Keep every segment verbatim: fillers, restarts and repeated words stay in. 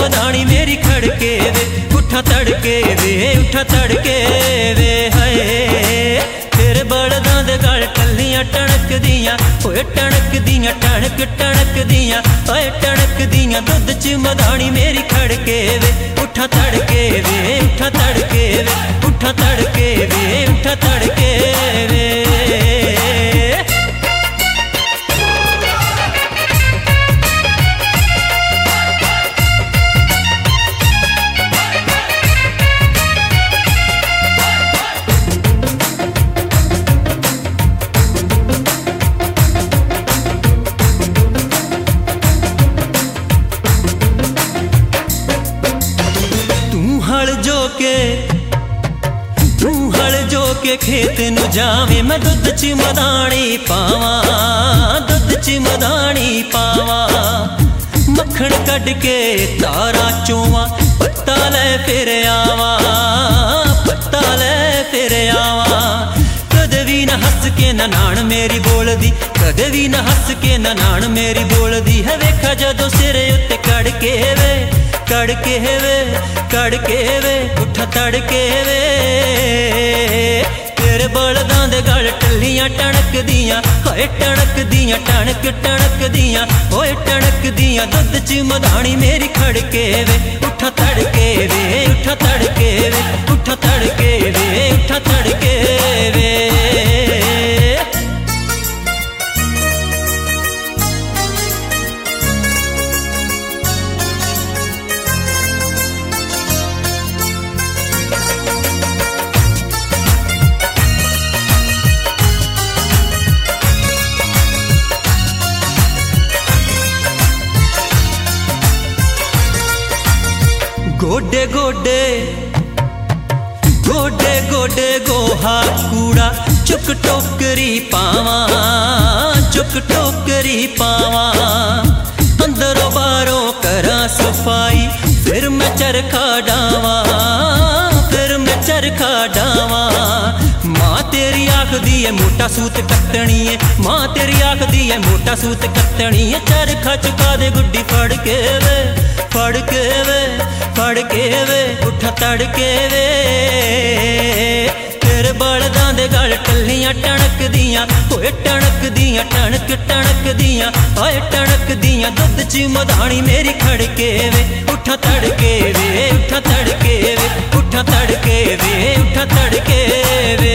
मदानी मेरी खड़के वे, उठा तड़के वे, उठा तड़के वे। हाय तेरे बलदां दे गल टल्लियां टणक दियां, ओए टणक दियां, टणक टणक दियां, ओए टणक दियां। दुध च मदानी मेरी खड़के वे, उठा तड़के वे, उठा तड़के वे, उठा तड़के वे, उठा तड़के वे। तू हल जो के खेत नू जावे, मैं दुध च मदानी पावा, दुध च मदानी पावा। मक्खण कढ़ के तारा चोवा, पत्ता ले फिर आवा, पत्ता ले फिर आवा। कदे भी न हस के न नान मेरी बोलदी, कदे भी न हस के न नान मेरी बोलदी है। वेखा जदों सिरे उत्ते कड़ के वे, कड़ के वे, कड़ के वे, उठा तड़के वे। तेरे बलदां दे गल टल्लियां टणक दियां, होए टणक दियां, टणक टणक दियां, होए टणक दियां। दुध च मदानी मेरी खड़के वे, उठा तड़के वे, उठा तड़के वे, उठा तड़के वे, उठा तड़के वे। गोडे गोडे गोडे गोडे गोहा कूड़ा, चुक टोकरी पावा, चुक टोकरी पावा। अंदरों बारों करा सफाई, फिर मैं चरखा डावा, फिर मैं चरखा डावा। माँ तेरी आखदी है मोटा सूत कट्टनी है, माँ तेरी आखदी है मोटा सूत कट्टनी है। चरखा चुका दे गुड्डी फड़ के वे, फड़ के वे, फड़ के वे, उठा तड़के वे। तेरे बलदां दे गल टल्लियां टणक दियां, ओए टणक दियां, टणक टणक दियां, ओए टणक दियां। दुध च मदानी मेरी खड़के वे, उठा तड़के वे, उठा तड़के वे, उठा तड़के वे, उठा तड़के वे।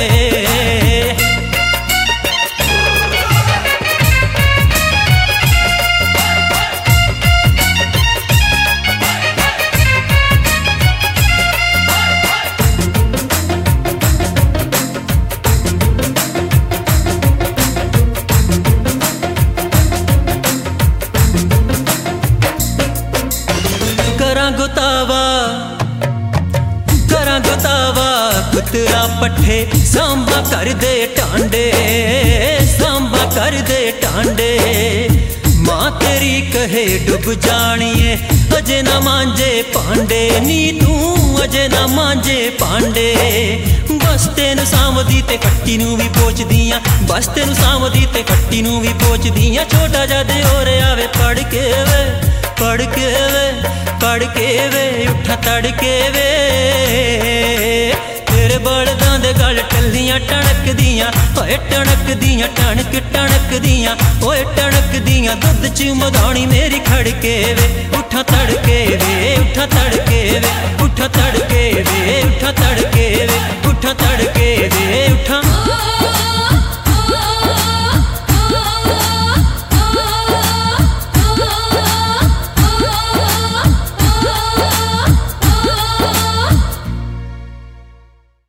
गुतावा करा गुतावा, कुतरा पट्ठे सांबा कर दे टांडे, सांबा कर दे टांडे। माँ तेरी कहे डुब जानिए, अजे ना मांजे पांडे, नी तू अजे ना मांजे पांडे। बस तेनू सामदी ते कट्टी नू भी पोचदियां, बस तेनू सामदी ते कट्टी नू भी पोचदियां। छोटा जद होरे आवे पढ़ के वे, पढ़ के वे, पढ़ के वे, उठा तड़के वे। तेरे बलदां दे गल टल्लियां टणक दियां, ओए टणक दियां, टणक टणक दियां, ओए टणक दियां। दुध च मदानी मेरी खड़के वे, उठा तड़के वे, उठा तड़के वे, उठा तड़के वे, उठा तड़के वे।